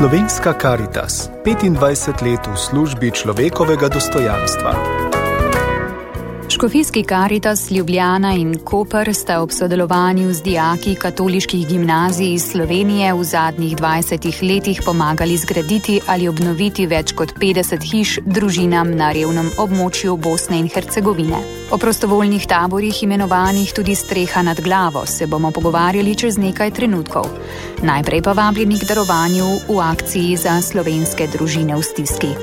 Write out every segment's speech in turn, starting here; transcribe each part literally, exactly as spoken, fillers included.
Slovenska Karitas, petindvajset let v službi človekovega dostojanstva. Škofijski Karitas Ljubljana in Koper sta ob sodelovanju z dijaki katoliških gimnazij iz Slovenije v zadnjih dvajsetih letih pomagali zgraditi ali obnoviti več kot petdeset hiš družinam na revnem območju Bosne in Hercegovine. O prostovoljnih taborih, imenovanih tudi Streha nad glavo, se bomo pogovarjali čez nekaj trenutkov. Najprej pa vabljeni k darovanju v akciji za slovenske družine v stiski.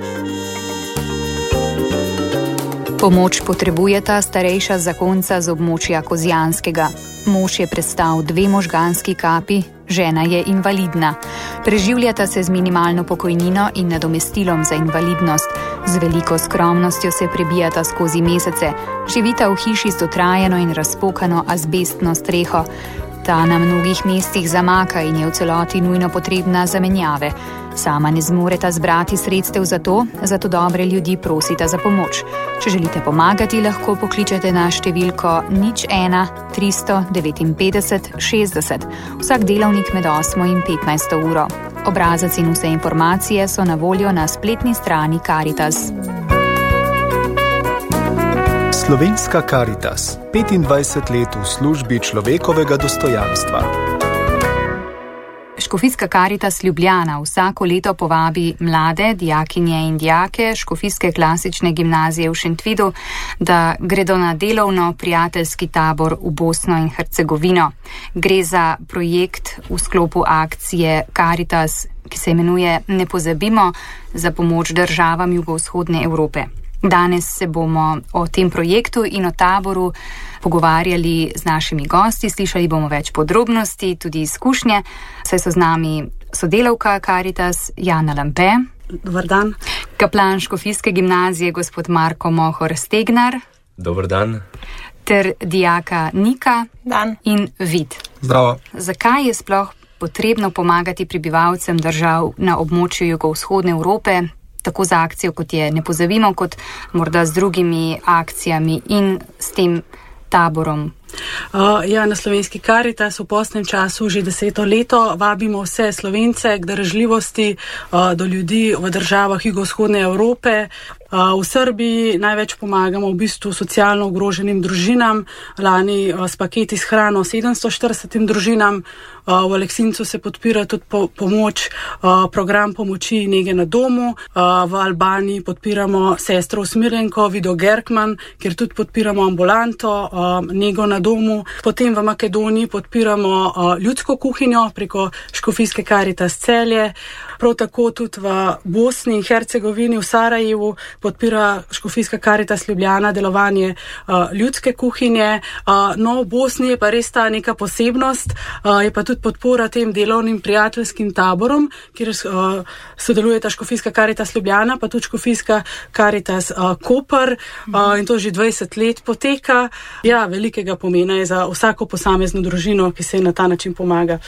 Pomoč potrebujeta starejša zakonca z območja Kozjanskega. Mož je prestal dve možganski kapi, žena je invalidna. Preživljata se z minimalno pokojnino in nadomestilom za invalidnost. Z veliko skromnostjo se prebijata skozi mesece. Živita v hiši z dotrajano in razpokano azbestno streho. Ta na mnogih mestih zamaka in je v celoti nujno potrebna zamenjave. Sama ne zmoreta zbrati sredstev za to, zato dobre ljudi prosita za pomoč. Če želite pomagati, lahko pokličete na številko nič ena tristo devetinpetdeset šestdeset, vsak delavnik med osmo in petnajsto uro. Obrazac in vse informacije so na voljo na spletni strani Karitas. Slovenska Karitas, petindvajset let v službi človekovega dostojanstva. Škofijska Karitas Ljubljana vsako leto povabi mlade dijakinje in dijake Škofijske klasične gimnazije v Šentvidu, da gredo na delovno prijateljski tabor v Bosno in Hercegovino. Gre za projekt v sklopu akcije Karitas, ki se imenuje Ne pozabimo, za pomoč državam jugovzhodne Evrope. Danes se bomo o tem projektu in o taboru pogovarjali z našimi gosti, slišali bomo več podrobnosti, tudi izkušnje. Saj so z nami sodelavka Karitas Jana Lampe. Dobar dan. Kaplan Škofijske gimnazije gospod Marko Mohor Stegnar. Dobar dan. Ter dijaka Nika Dan. In Vid. Zdravo. Zakaj je sploh potrebno pomagati prebivalcem držav na območju jugovzhodne Evrope, tako za akcijo, kot je Ne pozabimo, kot morda z drugimi akcijami in s tem taborom? Uh, ja, na Slovenski Karitas v postnem času že deseto leto vabimo vse Slovence k darežljivosti uh, do ljudi v državah jugovzhodne Evrope. Uh, v Srbiji največ pomagamo v bistvu socialno ogroženim družinam, lani uh, s paketi s hrano sedemsto štiridesetim družinam. Uh, v Aleksincu se podpira tudi po, pomoč, uh, program pomoči nege na domu. Uh, v Albaniji podpiramo sestro usmirjenko Vido Gerkman, kjer tudi podpiramo ambulanto, uh, nego na domu. Potem v Makedoniji podpiramo uh, ljudsko kuhinjo preko Škofijske Karitas Celje. Prav tako tudi v Bosni in Hercegovini, v Sarajevu, podpira Škofijska Karitas Ljubljana delovanje uh, ljudske kuhinje. Uh, no, v Bosni je pa res ta neka posebnost, uh, je pa tudi podpora tem delovnim prijateljskim taborom, kjer uh, sodelujeta Škofijska Karitas Ljubljana, pa tudi Škofijska Karitas uh, Koper, uh, in to že dvajset let poteka. Ja, velikega pomena je za vsako posamezno družino, ki se na ta način pomaga.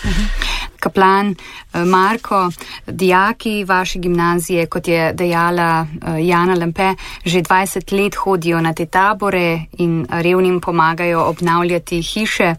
Kaplan Marko, dijaki vaše gimnazije, kot je dejala Jana Lampe, že dvajset let hodijo na te tabore in revnim pomagajo obnavljati hiše.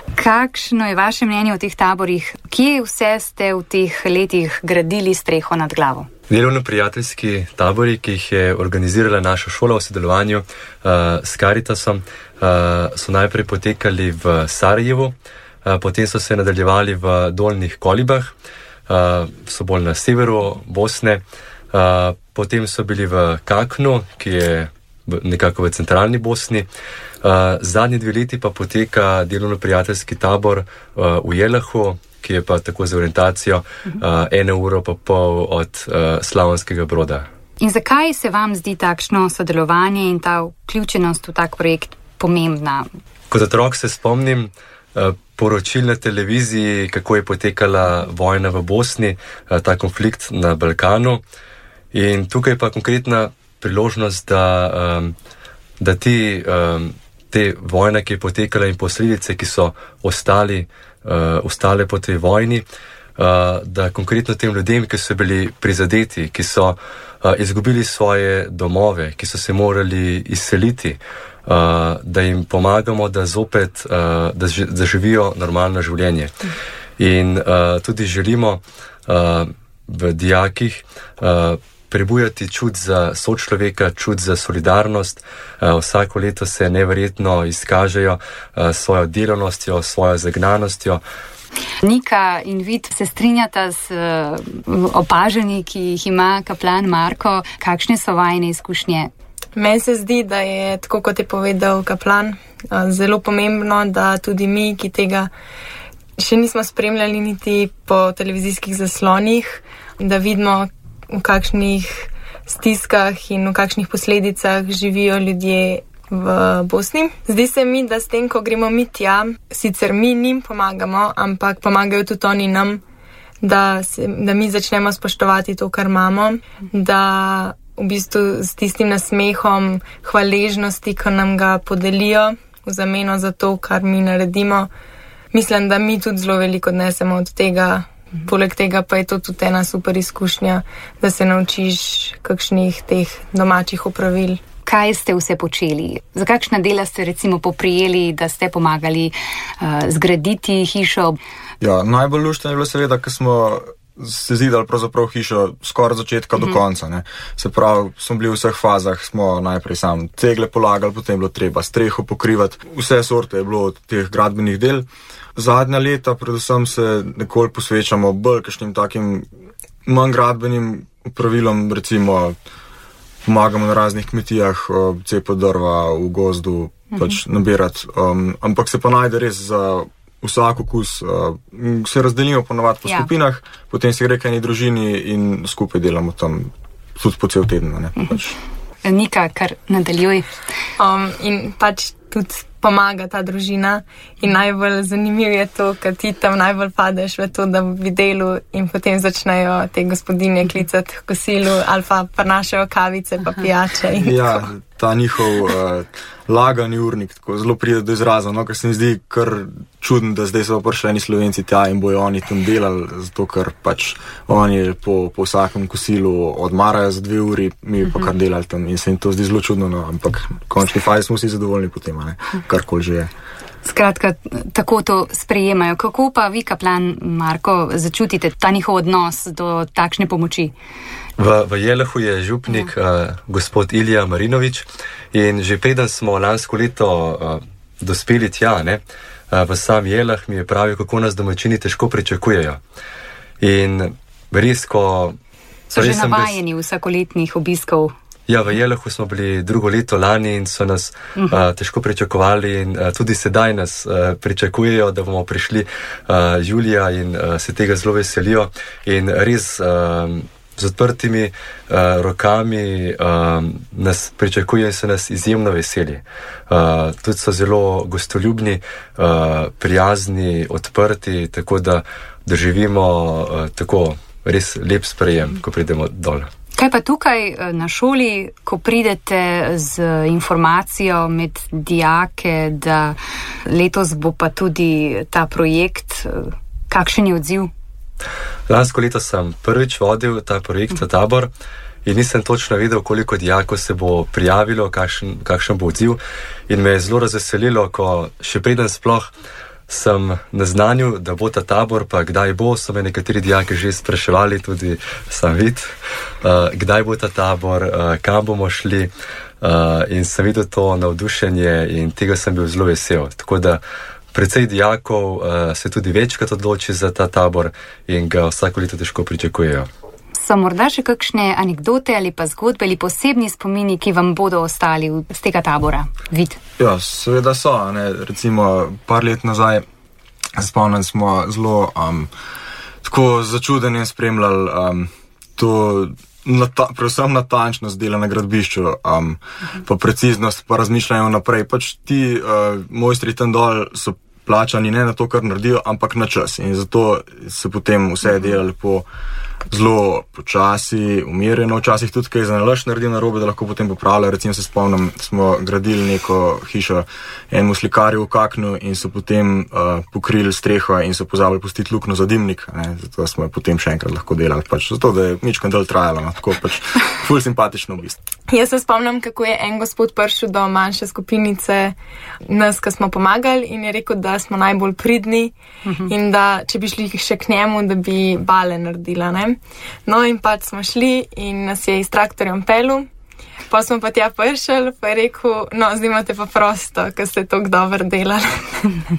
Kakšno je vaše mnenje o teh taborih? Kje vse ste v teh letih gradili streho nad glavo? Delovno-prijateljski tabori, ki jih je organizirala naša šola v sodelovanju uh, s Karitasom, uh, so najprej potekali v Sarajevu, uh, potem so se nadaljevali v Dolnjih Kolibah, uh, so bolj na severu Bosne, uh, potem so bili v Kaknu, ki je nekako v centralni Bosni. Uh, zadnji dve leti pa poteka delovno-prijateljski tabor uh, v Jelahu, ki je pa tako za orientacijo uh, eno uro pa pol od uh, Slavonskega Broda. In zakaj se vam zdi takšno sodelovanje in ta vključenost v tak projekt pomembna? Kot otrok se spomnim uh, poročil na televiziji, kako je potekala vojna v Bosni, uh, ta konflikt na Balkanu. In tukaj pa konkretna priložnost, da, um, da ti, um, te vojne, ki je potekala in posledice, ki so ostali Uh, ostale po tej vojni, uh, da konkretno tem ljudem, ki so bili prizadeti, ki so uh, izgubili svoje domove, ki so se morali izseliti, uh, da jim pomagamo, da zopet uh, da zaživijo normalno življenje. In uh, tudi želimo uh, v dijakih uh, prebujati čut za sočloveka, čut za solidarnost. Uh, vsako leto se neverjetno izkažejo uh, svojo delovnostjo, svojo zagnanostjo. Nika in Vid se strinjata z uh, opažanji, ki jih ima kaplan Marko. Kakšne so vajine izkušnje? Meni se zdi, da je, tako kot je povedal kaplan, zelo pomembno, da tudi mi, ki tega še nismo spremljali niti po televizijskih zaslonih, da vidimo, v kakšnih stiskah in v kakšnih posledicah živijo ljudje v Bosni. Zdi se mi, da s tem, ko gremo mi tja, sicer mi njim pomagamo, ampak pomagajo tudi oni nam, da, se, da mi začnemo spoštovati to, kar imamo, da v bistvu s tistim nasmehom hvaležnosti, ko nam ga podelijo v zameno za to, kar mi naredimo. Mislim, da mi tudi zelo veliko odnesemo od tega. Poleg tega pa je to tudi ena super izkušnja, da se naučiš kakšnih teh domačih opravil. Kaj ste vse počeli? Za kakšna dela ste recimo poprijeli, da ste pomagali uh, zgraditi hišo? Ja, najbolj luštno je bilo seveda, ker smo se zidali pravzaprav hišo skoraj začetka mm-hmm. do konca. Ne. Se pravi, smo bili v vseh fazah, smo najprej sam cegle polagali, potem je bilo treba streho pokrivati. Vse sorte je bilo od teh gradbenih del. Zadnja leta predvsem se nekoliko posvečamo bolj kakšnim takim manj gradbenim pravilom, recimo pomagamo na raznih kmetijah, cepo drva v gozdu, mm-hmm. pač nabirati. Um, ampak se pa najde res za vsak okus. Uh, se razdelimo ponovadi po ja. skupinah, potem se gre k eni družini in skupaj delamo tam tudi po cel teden. Ne, pač. Nika, kar nadaljuj. Um, in pač tudi pomaga ta družina in najbolj zanimivo je to, kad ti tam najbolj padeš v to, da bi delu in potem začnejo te gospodinje klicati k kosilu ali pa prinašajo kavice pa pijače. Ja, ta njihov uh, lagani urnik tako zelo pride do izraza, no, ker se mi zdi kar čudno, da zdaj so prišli eni Slovenci tja in bojo oni tam delali, zato ker pač oni po, po vsakem kosilu odmarajo za dve uri, mi pa kar delali tam in se jim to zdi zelo čudno, no, ampak v končni fazi smo vsi zadovoljni potem, ne, karkoli že je. Skratka, tako to sprejemajo. Kako pa vi, kaplan Marko, začutite ta njihov odnos do takšne pomoči? V, v Jelahu je župnik ja. uh, gospod Ilija Marinovič in že preden smo lansko leto uh, dospeli tja, ne, uh, v sam Jelah mi je pravil, kako nas domačini težko pričakujejo. In res, ko... So že navajeni res... vsakoletnih obiskov. Ja, v Jelahu smo bili drugo leto lani in so nas uh, težko pričakovali in uh, tudi sedaj nas uh, pričakujejo, da bomo prišli uh, julija in uh, se tega zelo veselijo in res uh, z odprtimi uh, rokami uh, nas pričakujejo in so nas izjemno veseli. Uh, tudi so zelo gostoljubni, uh, prijazni, odprti, tako da doživimo uh, tako res lep sprejem, ko pridemo dol. Kaj pa tukaj na šoli, ko pridete z informacijo med dijake, da letos bo pa tudi ta projekt, kakšen je odziv? Lansko leto sem prvič vodil ta projekt, ta tabor in nisem točno vedel, koliko dijakov se bo prijavilo, kakšen, kakšen bo odziv in me je zelo razveselilo, ko še preden sploh sem naznanil, da bo ta tabor, pa kdaj bo, so me nekateri dijaki že spraševali, tudi sam vid, uh, kdaj bo ta tabor, uh, kam bomo šli uh, in sem videl to navdušenje in tega sem bil zelo vesel. Tako da precej dijakov uh, se tudi večkrat odloči za ta tabor in ga vsako leto težko pričakujejo. So morda še kakšne anekdote ali pa zgodbe ali posebni spomini, ki vam bodo ostali z tega tabora? Vid? Ja, seveda so. Ne? Recimo, par let nazaj, spomnim, smo zelo um, tako začudeni spremljali um, to, nata, predvsem natančnost dela na gradbišču, um, uh-huh. pa preciznost, pa razmišljanje naprej. Pač ti uh, mojstri tam dol so plačani ne na to, kar naredijo, ampak na čas. In zato se potem vse uh-huh. dela lepo zelo počasi, umirjeno, včasih tudi kaj za nalaž naredim narobe, da lahko potem popravljajo. Recimo se spomnim, smo gradili neko hišo enemu slikarju v Kaknu in so potem uh, pokrili streho in so pozabili pustiti luknjo za dimnik, ne? Zato smo jo potem še enkrat lahko delali, pač zato, da je nič kandel trajalo, no? Tako pač ful simpatično v bistvu. Jaz se spomnim, kako je en gospod prišel do manjše skupinice nas, ki smo pomagali in je rekel, da smo najbolj pridni uh-huh. in da če bi šli še k njemu, da bi bale naredila. Ne? No in pač smo šli in nas je iz traktorjem pelil. Pa smo pa tja prišli, pa je rekel, no, zdaj imate pa prosto, ker ste tako dobro delali.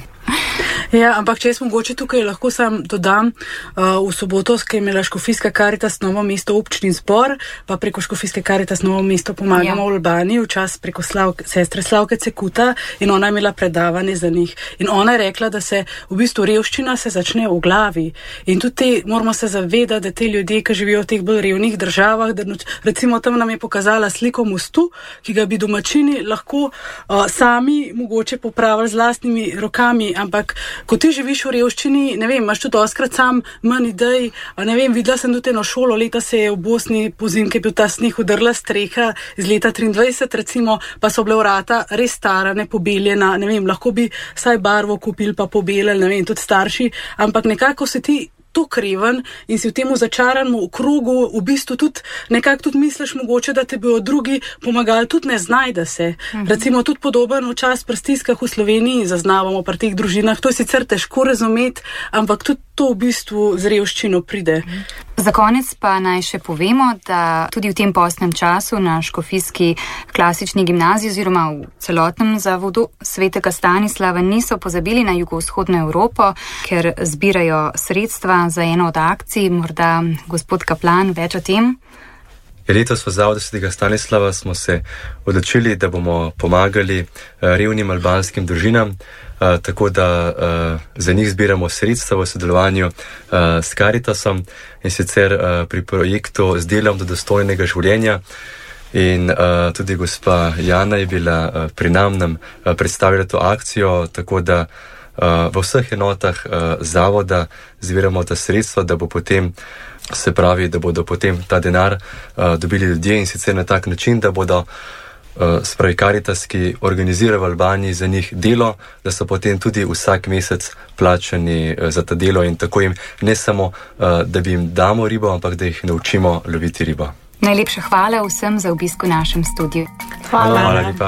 Ja, ampak če jaz mogoče tukaj lahko sam dodam, uh, v soboto, ki je imela Škofijska Karitas Novo mesto občni zbor, pa preko Škofijske Karitas Novo mesto pomagamo ja. v Albaniji, včas preko Slav, sestre Slavke Cekuta in ona je imela predavanje za njih. In ona je rekla, da se v bistvu revščina se začne v glavi. In tudi te, moramo se zavedati, da te ljudje, ki živijo v teh bolj revnih državah, da recimo tam nam je pokazala sliko mostu, ki ga bi domačini lahko uh, sami mogoče popravili z lastnimi rokami, ampak ko ti živiš v revščini, ne vem, imaš tudi oskrat sam manj idej, ne vem, videla sem tudi eno šolo, leta se je v Bosni po zimke bil ta sneh udrla streha iz leta triindvajset recimo, pa so bile vrata res starane, pobeljena, ne vem, lahko bi saj barvo kupili pa pobelili, ne vem, tudi starši, ampak nekako se ti to kreven in si v temu začaranem krogu v bistvu tudi nekako tudi misliš mogoče, da te bojo drugi pomagali, tudi ne znajde se. Mhm. Recimo tudi podoben včas pri stiskah v Sloveniji zaznavamo pri teh družinah, to je sicer težko razumeti, ampak tudi to v bistvu z revščino pride. Za konec pa naj še povemo, da tudi v tem postnem času na Škofijski klasični gimnaziji oziroma v celotnem zavodu Svetega Stanislava niso pozabili na jugovzhodno Evropo, ker zbirajo sredstva za eno od akcij. Morda gospod Kaplan več o tem? Letos v Zavodu Svetega Stanislava smo se odločili, da bomo pomagali revnim albanskim družinam, tako da za njih zbiramo sredstva v sodelovanju s Karitasom in sicer pri projektu Z delom do dostojnega življenja. In tudi gospa Jana je bila pri nam, nam predstavila to akcijo, tako da v vseh enotah zavoda zbiramo ta sredstva, da bo potem se pravi, da bodo potem ta denar uh, dobili ljudje in sicer na tak način, da bodo uh, spravi Karitas, ki organizira v Albaniji za njih delo, da so potem tudi vsak mesec plačani uh, za ta delo in tako jim ne samo, uh, da bi jim damo ribo, ampak da jih naučimo loviti ribo. Najlepša hvala vsem za obisk v našem studiu. Hvala. Hvala lepa.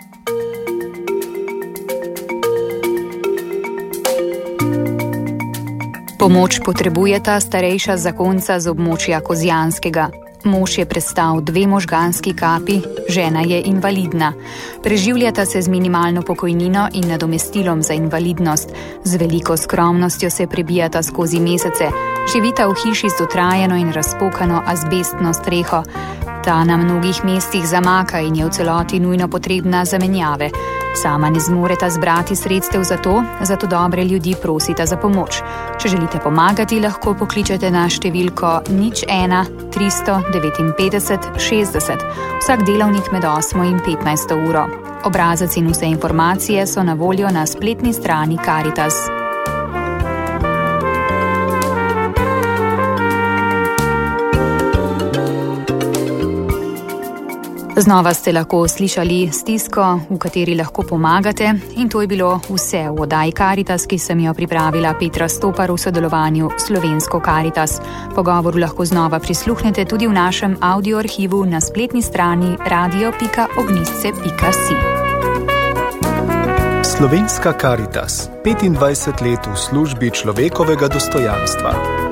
Pomoč potrebujeta starejša zakonca z območja Kozjanskega. Mož je prestal dve možganski kapi, žena je invalidna. Preživljata se z minimalno pokojnino in nadomestilom za invalidnost. Z veliko skromnostjo se prebijata skozi mesece. Živita v hiši z dotrajano in razpokano azbestno streho. Ta na mnogih mestih zamaka in je v celoti nujno potrebna zamenjave. Sama ne zmoreta zbrati sredstev za to, zato dobre ljudi prosita za pomoč. Če želite pomagati, lahko pokličete na številko nič ena tristo devetinpetdeset šestdeset, vsak delavnik med osmo in petnajsto uro. Obrazec in vse informacije so na voljo na spletni strani Karitas. Znova ste lahko slišali stisko, v kateri lahko pomagate, in to je bilo vse v oddaji Karitas, ki sem jo pripravila Petra Stopar v sodelovanju Slovensko Karitas. Pogovoru lahko znova prisluhnete tudi v našem audio arhivu na spletni strani radio pika ognjišče pika si. Slovenska Karitas, petindvajset let v službi človekovega dostojanstva.